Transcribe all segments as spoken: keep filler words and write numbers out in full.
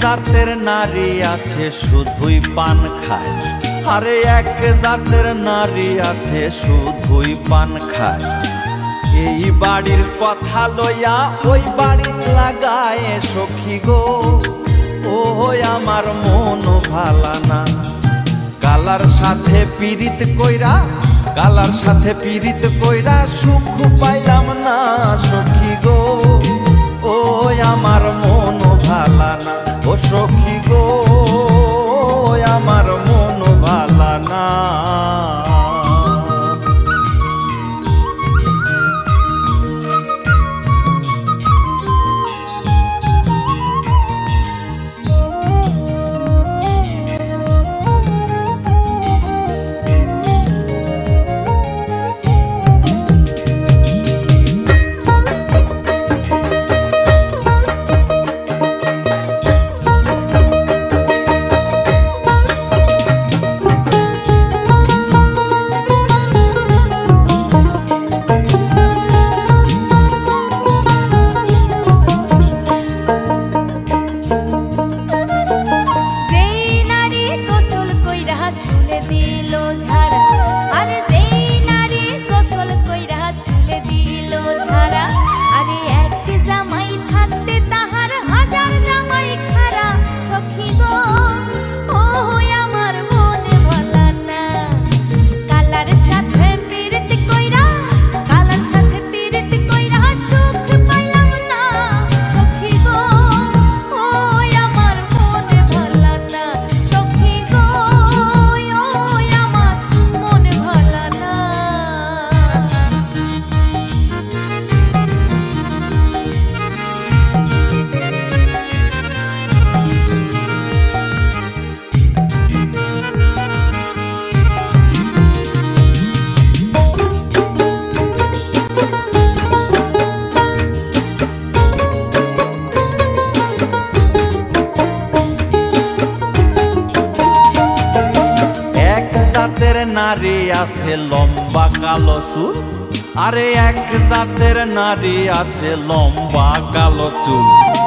জাতের নারী আছে শুধুই পান খায়, আরে এক জাতের নারী আছে শুধুই পান খায়। এই বাড়ির কথা লইয়া ওই বাড়ি লাগায় সখী গো, ও আমার মন ভালা না। কালার সাথে পীড়িত কইরা, কালার সাথে পীড়িত কইরা সুখ পাইলাম না সখী গো, ও আমার মন ভালা না। ও সখী গো, আমার মন ভালা না। নারী আছে লম্বা কালো চুল, আরে এক জাতের নারী আছে লম্বা কালো চুল।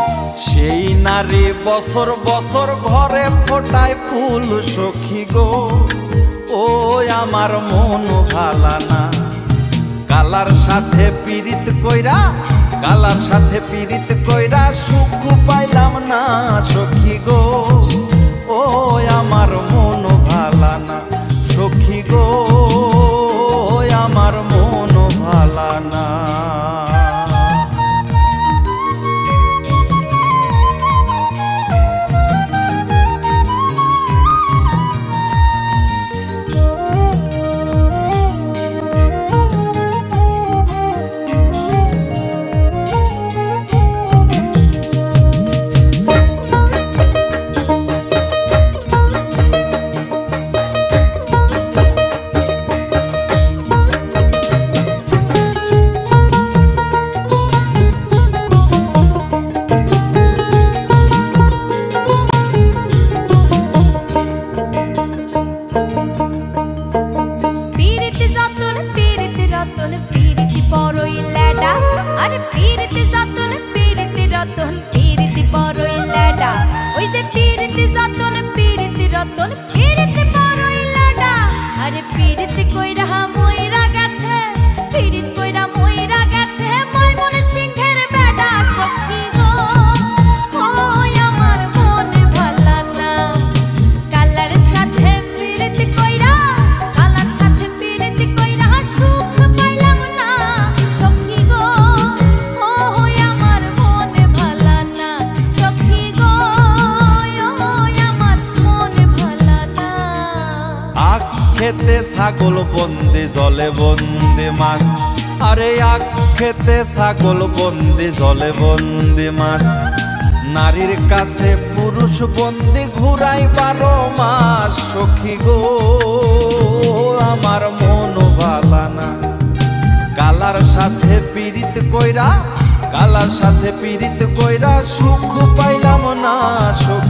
সেই নারী বছর বছর ঘরে ফোটায় ফুল সখী গো, ও আমার মন ভালা না। কালার সাথে পীড়িত কইরা, কালার সাথে পীড়িত কইরা সুখ পাইলাম না সখী গো, ও আমার মন ভালা না সখী গো, আমার মন ভালা না। খেতে ছাগল বন্দি জলে বন্দি মাছ, আরে আখ খেতে ছাগল বন্দি জলে বন্দি মাছ। নারীর কাছে পুরুষ বন্দি ঘুরাই বারো মাস সখী গো, আমার মন ভালা না। কালার সাথে পীড়িত কইরা, কালার সাথে পীড়িত কইরা সুখ পাইলাম না সখী।